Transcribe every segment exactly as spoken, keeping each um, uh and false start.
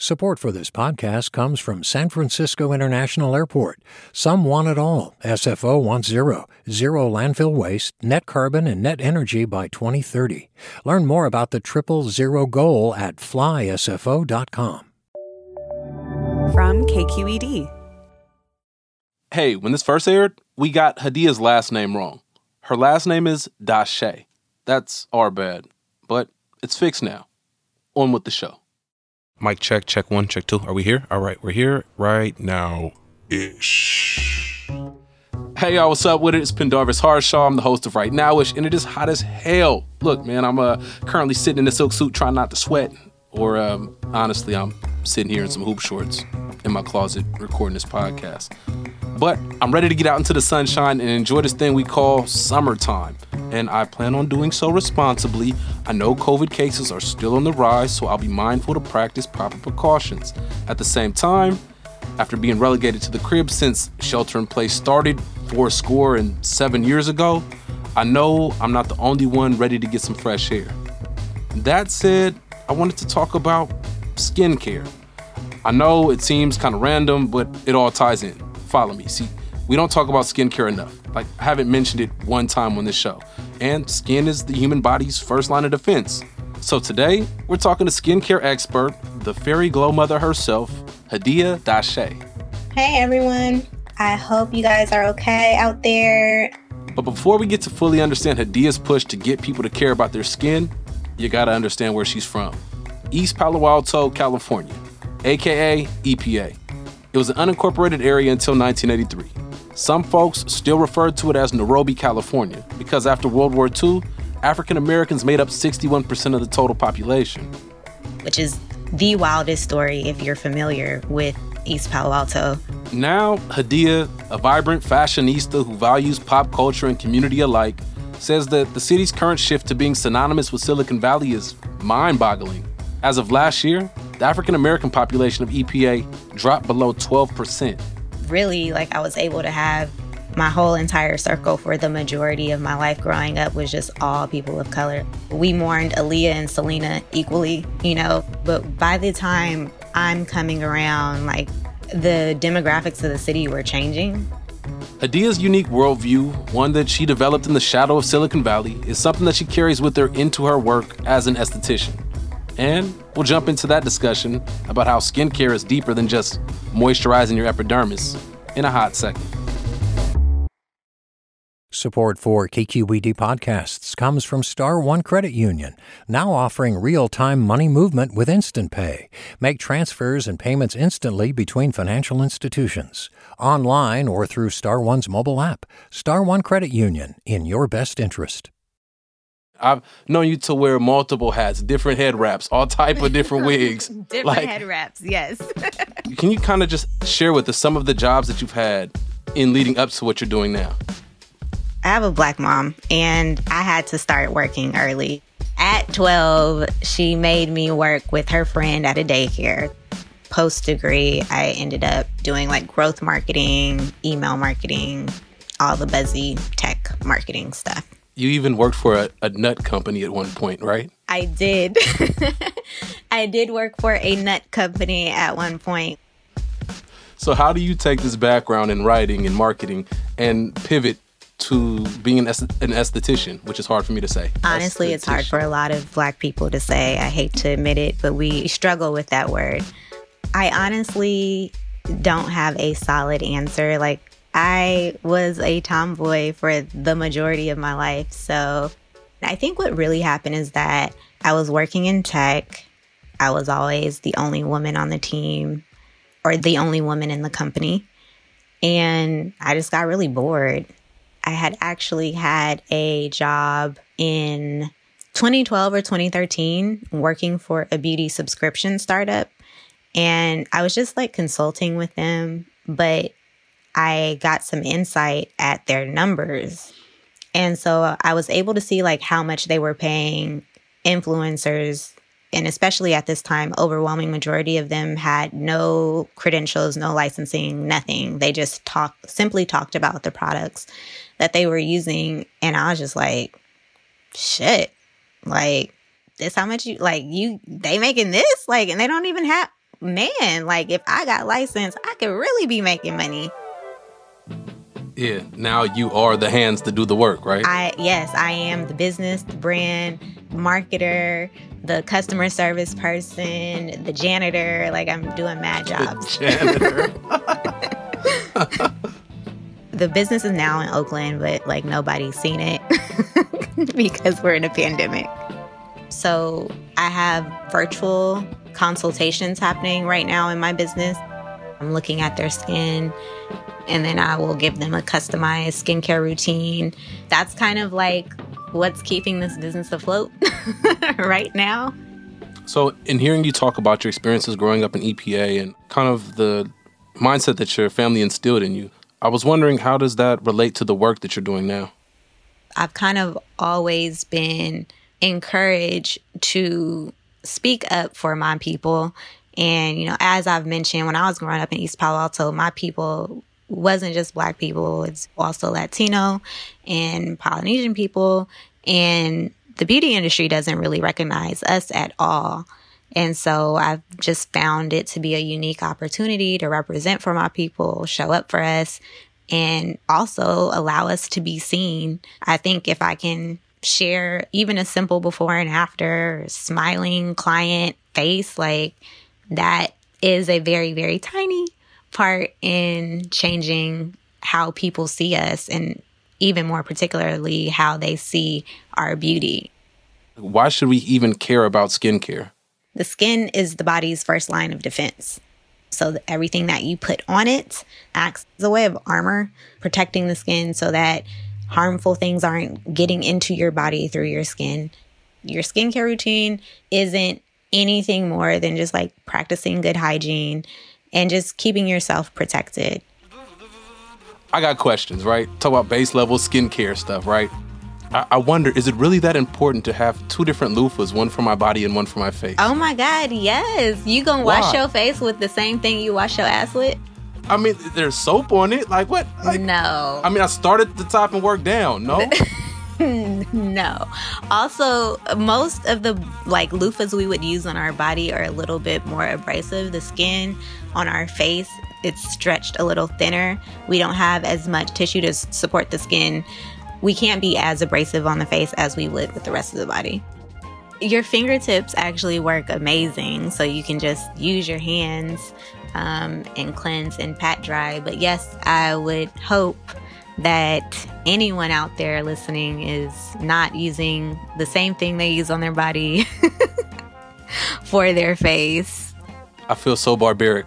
Support for this podcast comes from San Francisco International Airport. Some want it all. S F O wants zero. Zero landfill waste, net carbon, and net energy by twenty thirty. Learn more about the triple zero goal at fly S F O dot com. From K Q E D. Hey, when this first aired, we got Hadia's last name wrong. Her last name is Dashe. That's our bad, but it's fixed now. On with the show. Mic check, check one, check two. Are we here? All right, we're here right now. Ish. Hey, y'all, what's up with it? It's Pendarvis Harshaw. I'm the host of Right Now-ish, and it is hot as hell. Look, man, I'm uh, currently sitting in a silk suit trying not to sweat. Or, um, honestly, I'm sitting here in some hoop shorts in my closet recording this podcast. But I'm ready to get out into the sunshine and enjoy this thing we call summertime. And I plan on doing so responsibly. I know COVID cases are still on the rise, so I'll be mindful to practice proper precautions. At the same time, after being relegated to the crib since shelter in place started four score and seven years ago, I know I'm not the only one ready to get some fresh air. That said, I wanted to talk about skincare. I know it seems kind of random, but it all ties in. Follow me. See, we don't talk about skincare enough. Like, I haven't mentioned it one time on this show. And skin is the human body's first line of defense. So today, we're talking to skincare expert, the fairy glow mother herself, Hadia Dashe. Hey everyone. I hope you guys are okay out there. But before we get to fully understand Hadia's push to get people to care about their skin, you gotta understand where she's from. East Palo Alto, California, aka E P A. It was an unincorporated area until nineteen eighty-three. Some folks still refer to it as Nairobi, California, because after World War Two, African Americans made up sixty-one percent of the total population. Which is the wildest story if you're familiar with East Palo Alto. Now, Hadia, a vibrant fashionista who values pop culture and community alike, says that the city's current shift to being synonymous with Silicon Valley is mind-boggling. As of last year, the African American population of E P A dropped below twelve percent. Really, like, I was able to have my whole entire circle for the majority of my life growing up was just all people of color. We mourned Aaliyah and Selena equally, you know, but by the time I'm coming around, like, the demographics of the city were changing. Hadia's unique worldview, one that she developed in the shadow of Silicon Valley, is something that she carries with her into her work as an esthetician. And we'll jump into that discussion about how skincare is deeper than just moisturizing your epidermis in a hot second. Support for K Q E D podcasts comes from Star One Credit Union, now offering real-time money movement with Instant Pay. Make transfers and payments instantly between financial institutions, online or through Star One's mobile app. Star One Credit Union, in your best interest. I've known you to wear multiple hats, different head wraps, all type of different wigs. Different like, head wraps, yes. Can you kind of just share with us some of the jobs that you've had in leading up to what you're doing now? I have a black mom, and I had to start working early. At twelve, she made me work with her friend at a daycare. Post-degree, I ended up doing like growth marketing, email marketing, all the buzzy tech marketing stuff. You even worked for a, a nut company at one point, right? I did. I did work for a nut company at one point. So how do you take this background in writing and marketing and pivot to being an, est- an esthetician, which is hard for me to say? Honestly, it's hard for a lot of Black people to say. I hate to admit it, but we struggle with that word. I honestly don't have a solid answer. Like, I was a tomboy for the majority of my life. So I think what really happened is that I was working in tech. I was always the only woman on the team or the only woman in the company. And I just got really bored. I had actually had a job in twenty twelve or twenty thirteen working for a beauty subscription startup. And I was just like consulting with them, but I got some insight at their numbers. And so I was able to see like how much they were paying influencers. And especially at this time, overwhelming majority of them had no credentials, no licensing, nothing. They just talked, simply talked about the products that they were using. And I was just like, shit, like this, how much you, like you, they making this? Like, and they don't even have, man, like if I got licensed, I could really be making money. Yeah, now you are the hands to do the work, right? I yes, I am the business, the brand, marketer, the customer service person, the janitor. Like I'm doing mad jobs. The janitor. The business is now in Oakland, but like nobody's seen it because we're in a pandemic. So I have virtual consultations happening right now in my business. I'm looking at their skin, and then I will give them a customized skincare routine. That's kind of like what's keeping this business afloat right now. So in hearing you talk about your experiences growing up in E P A and kind of the mindset that your family instilled in you, I was wondering, how does that relate to the work that you're doing now? I've kind of always been encouraged to speak up for my people. And, you know, as I've mentioned, when I was growing up in East Palo Alto, my people wasn't just Black people. It's also Latino and Polynesian people. And the beauty industry doesn't really recognize us at all. And so I've just found it to be a unique opportunity to represent for my people, show up for us, and also allow us to be seen. I think if I can share even a simple before and after, smiling client face, like that is a very, very tiny part in changing how people see us, and even more particularly how they see our beauty. Why should we even care about skincare? The skin is the body's first line of defense. So that everything that you put on it acts as a way of armor, protecting the skin so that harmful things aren't getting into your body through your skin. Your skincare routine isn't anything more than just like practicing good hygiene and just keeping yourself protected. I got questions, right? Talk about base level skincare stuff, right? I, I wonder, is it really that important to have two different loofahs, one for my body and one for my face? Oh my God, yes. You gonna wash Why? your face with the same thing you wash your ass with? I mean, there's soap on it. Like what? Like, No. I mean, I started at the top and worked down. No? No. Also, most of the like loofahs we would use on our body are a little bit more abrasive. The skin on our face, it's stretched a little thinner. We don't have as much tissue to s- support the skin. We can't be as abrasive on the face as we would with the rest of the body. Your fingertips actually work amazing, so you can just use your hands um, and cleanse and pat dry. But yes, I would hope that anyone out there listening is not using the same thing they use on their body for their face. I feel so barbaric.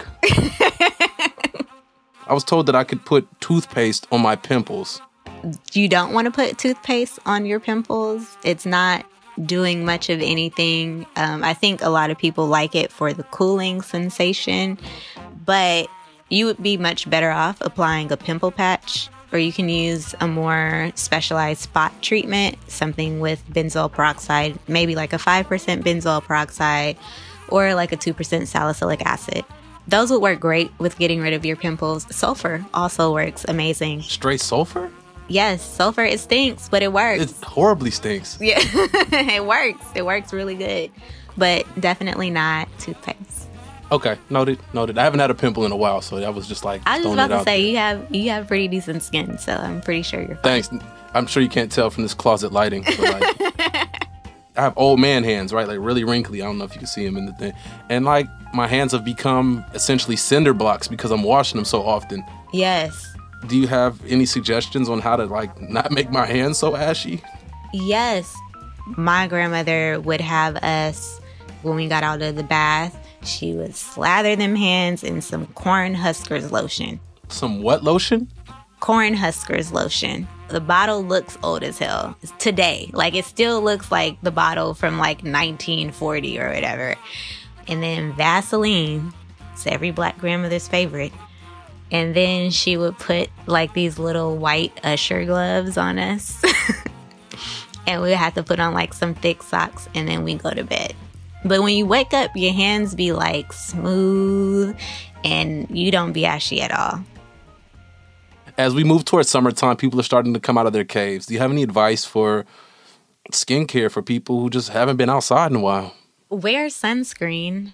I was told that I could put toothpaste on my pimples. You don't want to put toothpaste on your pimples. It's not doing much of anything. Um, I think a lot of people like it for the cooling sensation, but you would be much better off applying a pimple patch, or you can use a more specialized spot treatment, something with benzoyl peroxide, maybe like a five percent benzoyl peroxide or like a two percent salicylic acid. Those would work great with getting rid of your pimples. Sulfur also works amazing. Straight sulfur? Yes, sulfur, it stinks, but it works. It horribly stinks. Yeah, it works. It works really good, but definitely not toothpaste. Okay, noted, noted. I haven't had a pimple in a while, so that was just like I was just throwing about it to out say, there. you have you have pretty decent skin, so I'm pretty sure you're fine. Thanks. I'm sure you can't tell from this closet lighting. But like, I have old man hands, right? Like really wrinkly. I don't know if you can see them in the thing. And like my hands have become essentially cinder blocks because I'm washing them so often. Yes. Do you have any suggestions on how to like not make my hands so ashy? Yes. My grandmother would have us, when we got out of the bath, she would slather them hands in some Corn Huskers lotion. Some what lotion? Corn Huskers lotion. The bottle looks old as hell. It's today. Like, it still looks like the bottle from like nineteen forty or whatever. And then Vaseline. It's every Black grandmother's favorite. And then she would put like these little white Usher gloves on us. And we would have to put on like some thick socks, and then we go to bed. But when you wake up, your hands be like smooth and you don't be ashy at all. As we move towards summertime, people are starting to come out of their caves. Do you have any advice for skincare for people who just haven't been outside in a while? Wear sunscreen.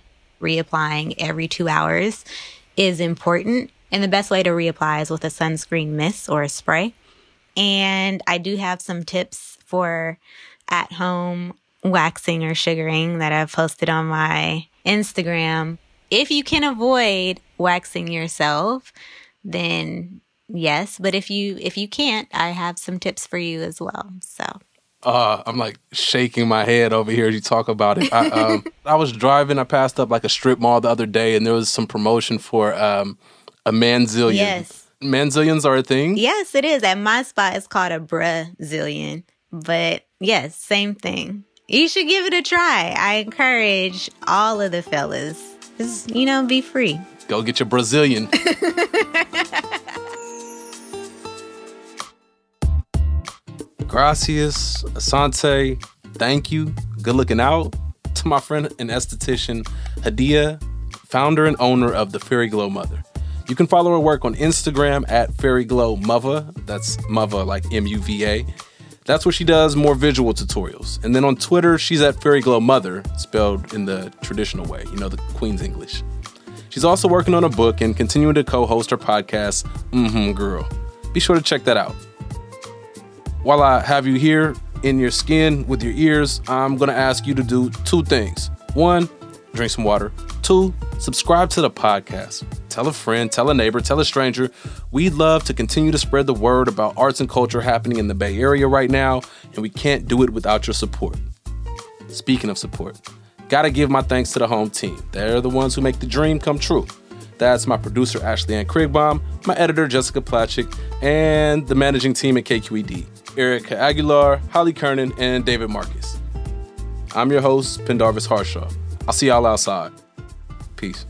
reapplying every two hours is important. And the best way to reapply is with a sunscreen mist or a spray. And I do have some tips for at-home waxing or sugaring that I've posted on my Instagram. If you can avoid waxing yourself, then yes. But if you if you can't, I have some tips for you as well. So Uh, I'm like shaking my head over here as you talk about it. I, um, I was driving, I passed up like a strip mall the other day, and there was some promotion for um, a manzillion. yes. Manzillions are a thing? Yes, it is. At my spot, it's called a Brazilian. But yes, same thing. You should give it a try. I encourage all of the fellas. Just, you know, be free. Go get your Brazilian. Gracias, asante, thank you, good looking out to my friend and esthetician, Hadia, founder and owner of the Fairy Glow Mother. You can follow her work on Instagram at Fairy Glow Muva. That's Muva like M U V A. That's where she does more visual tutorials. And then on Twitter, she's at Fairy Glow Mother, spelled in the traditional way, you know, the Queen's English. She's also working on a book and continuing to co-host her podcast, Mm-hmm Girl. Be sure to check that out. While I have you here in your skin with your ears, I'm going to ask you to do two things. One, drink some water. Two, subscribe to the podcast. Tell a friend, tell a neighbor, tell a stranger. We'd love to continue to spread the word about arts and culture happening in the Bay Area right now, and we can't do it without your support. Speaking of support, gotta give my thanks to the home team. They're the ones who make the dream come true. That's my producer, Ashley Ann Krigbaum, my editor, Jessica Platchik, and the managing team at K Q E D, Erica Aguilar, Holly Kernan, and David Marcus. I'm your host, Pendarvis Harshaw. I'll see y'all outside. Peace.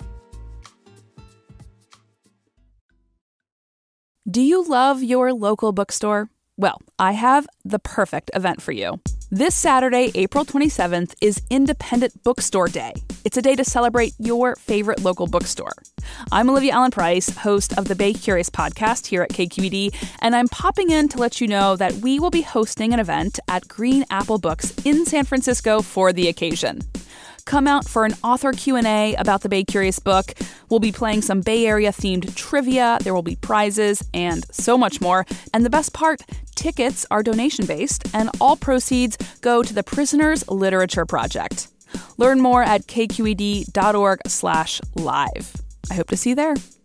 Do you love your local bookstore? Well, I have the perfect event for you. This Saturday, April twenty-seventh, is Independent Bookstore Day. It's a day to celebrate your favorite local bookstore. I'm Olivia Allen Price, host of the Bay Curious podcast here at K Q E D, and I'm popping in to let you know that we will be hosting an event at Green Apple Books in San Francisco for the occasion. Come out for an author Q and A about the Bay Curious book. We'll be playing some Bay Area-themed trivia, there will be prizes, and so much more. And the best part, tickets are donation-based, and all proceeds go to the Prisoners Literature Project. Learn more at kqed.org slash live. I hope to see you there.